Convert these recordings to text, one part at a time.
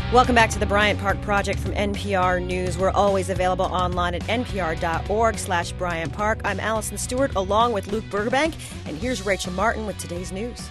Welcome back to the Bryant Park Project from NPR News. We're always available online at npr.org/Bryant Park. I'm Allison Stewart along with Luke Burbank, and here's Rachel Martin with today's news.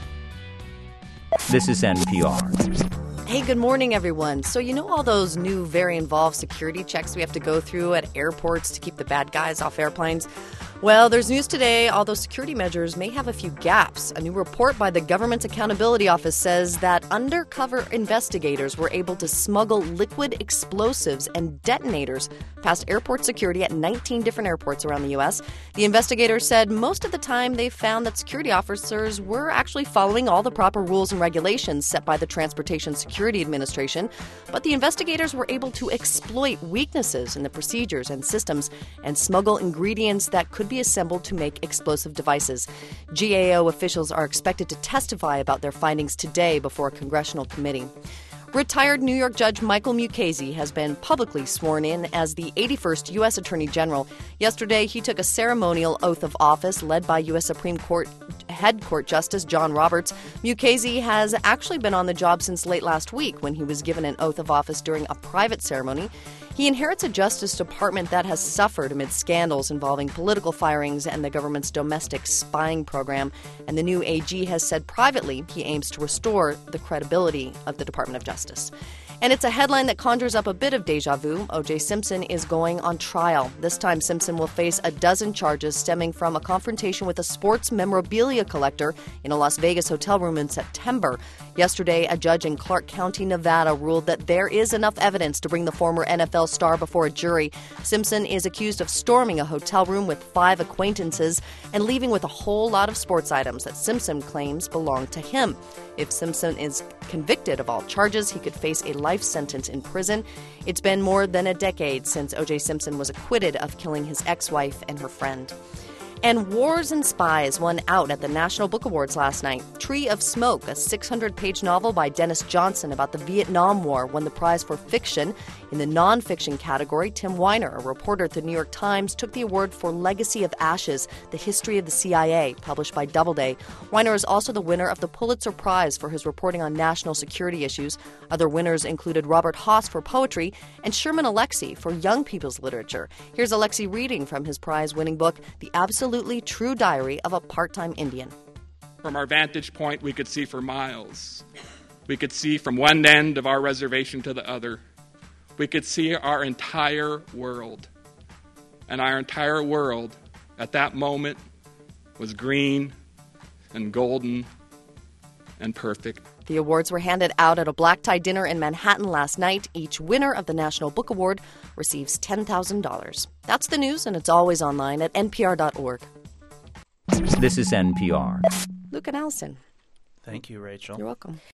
This is NPR. Hey, good morning, everyone. So you know all those new, very involved security checks we have to go through at airports to keep the bad guys off airplanes? Well, there's news today. All those security measures may have a few gaps. A new report by the Government Accountability Office says that undercover investigators were able to smuggle liquid explosives and detonators past airport security at 19 different airports around the U.S. The investigators said most of the time they found that security officers were actually following all the proper rules and regulations set by the Transportation Security Administration, but the investigators were able to exploit weaknesses in the procedures and systems and smuggle ingredients that could be assembled to make explosive devices. GAO officials are expected to testify about their findings today before a congressional committee. Retired New York Judge Michael Mukasey has been publicly sworn in as the 81st U.S. Attorney General. Yesterday, he took a ceremonial oath of office led by U.S. Supreme Court Head Court Justice John Roberts. Mukasey has actually been on the job since late last week when he was given an oath of office during a private ceremony. He inherits a Justice Department that has suffered amid scandals involving political firings and the government's domestic spying program. And the new AG has said privately he aims to restore the credibility of the Department of Justice. And it's a headline that conjures up a bit of deja vu. O.J. Simpson is going on trial. This time, Simpson will face a dozen charges stemming from a confrontation with a sports memorabilia collector in a Las Vegas hotel room in September. Yesterday, a judge in Clark County, Nevada, ruled that there is enough evidence to bring the former NFL star before a jury. Simpson is accused of storming a hotel room with 5 acquaintances and leaving with a whole lot of sports items that Simpson claims belong to him. If Simpson is convicted of all charges, he could face a life sentence in prison. It's been more than a decade since O.J. Simpson was acquitted of killing his ex-wife and her friend. And Wars and Spies won out at the National Book Awards last night. Tree of Smoke, a 600-page novel by Dennis Johnson about the Vietnam War, won the prize for fiction. In the nonfiction category, Tim Weiner, a reporter at the New York Times, took the award for Legacy of Ashes, the History of the CIA, published by Doubleday. Weiner is also the winner of the Pulitzer Prize for his reporting on national security issues. Other winners included Robert Haas for poetry and Sherman Alexie for young people's literature. Here's Alexie reading from his prize-winning book, The Absolutely True Diary of a Part-Time Indian. From our vantage point, we could see for miles. We could see from one end of our reservation to the other. We could see our entire world. And our entire world, at that moment, was green and golden and perfect. The awards were handed out at a black-tie dinner in Manhattan last night. Each winner of the National Book Award receives $10,000. That's the news, and it's always online at npr.org. This is NPR. Luke and Allison. Thank you, Rachel. You're welcome.